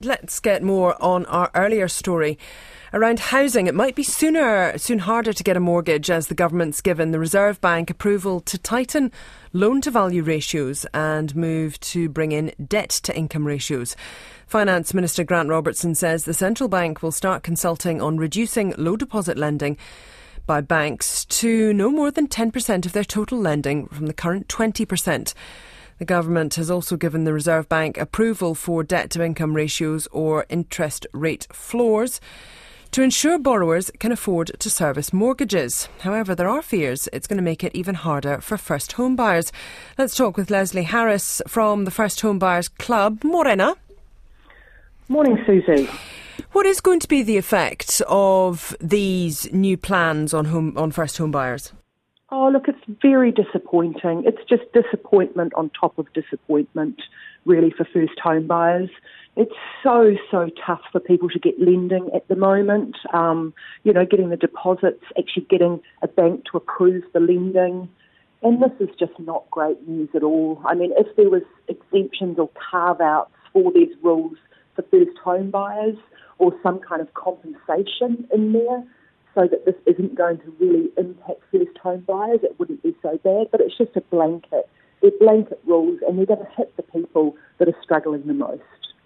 Let's get more on our earlier story around housing. It might be soon harder to get a mortgage as the government's given the Reserve Bank approval to tighten loan-to-value ratios and move to bring in debt-to-income ratios. Finance Minister Grant Robertson says the central bank will start consulting on reducing low deposit lending by banks to no more than 10% of their total lending from the current 20%. The government has also given the Reserve Bank approval for debt-to-income ratios or interest rate floors to ensure borrowers can afford to service mortgages. However, there are fears it's going to make it even harder for first home buyers. Let's talk with Leslie Harris from the First Home Buyers Club. Morena. Morning, Susie. What is going to be the effect of these new plans on first home buyers? Oh, look, it's very disappointing. It's just disappointment on top of disappointment, really, for first home buyers. It's so tough for people to get lending at the moment. Getting the deposits, actually getting a bank to approve the lending. And this is just not great news at all. I mean, if there was exemptions or carve-outs for these rules for first home buyers or some kind of compensation in there, so that this isn't going to really impact first home buyers, it wouldn't be so bad. But it's just a blanket. They're blanket rules, and they're going to hit the people that are struggling the most.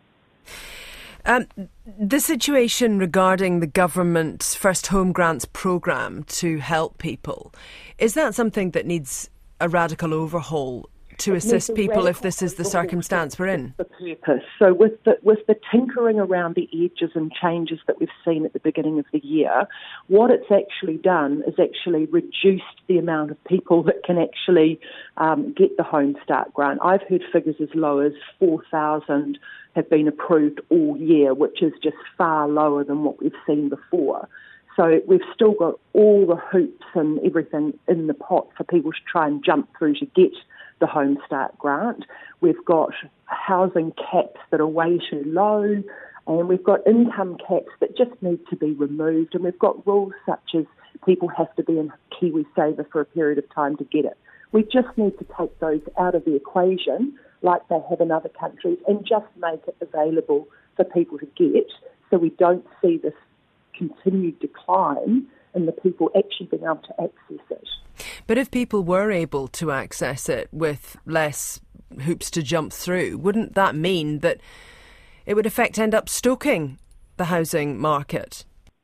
The situation regarding the government's First Home Grants programme to help people, is that something that needs a radical overhaul to assist people if this is the circumstance we're in? The purpose. So with the tinkering around the edges and changes that we've seen at the beginning of the year, what it's actually done is actually reduced the amount of people that can actually get the Home Start grant. I've heard figures as low as 4,000 have been approved all year, which is just far lower than what we've seen before. So we've still got all the hoops and everything in the pot for people to try and jump through to get the Home Start grant. We've got housing caps that are way too low, and we've got income caps that just need to be removed, and we've got rules such as people have to be in KiwiSaver for a period of time to get it. We just need to take those out of the equation like they have in other countries and just make it available for people to get, so we don't see this continued decline in the people actually being able to access it. But if people were able to access it with less hoops to jump through, wouldn't that mean that it would end up stoking the housing market?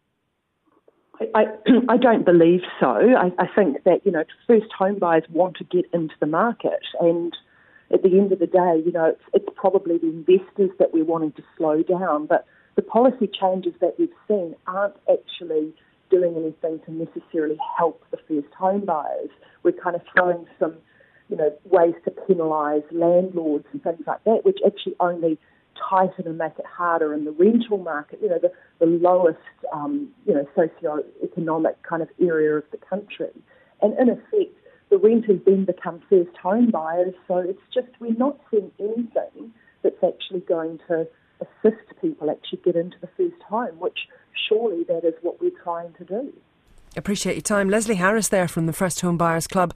I don't believe so. I think that, first home buyers want to get into the market, and at the end of the day, it's probably the investors that we're wanting to slow down, but the policy changes that we've seen aren't actually doing anything to necessarily help the first home buyers. We're kind of throwing some, ways to penalise landlords and things like that, which actually only tighten and make it harder in the rental market, the lowest, socio-economic kind of area of the country. And in effect, the renters then become first home buyers, so it's just we're not seeing anything that's actually going to assist people actually get into the first home, which surely that is what we're trying to do. Appreciate your time. Leslie Harris there from the First Home Buyers Club.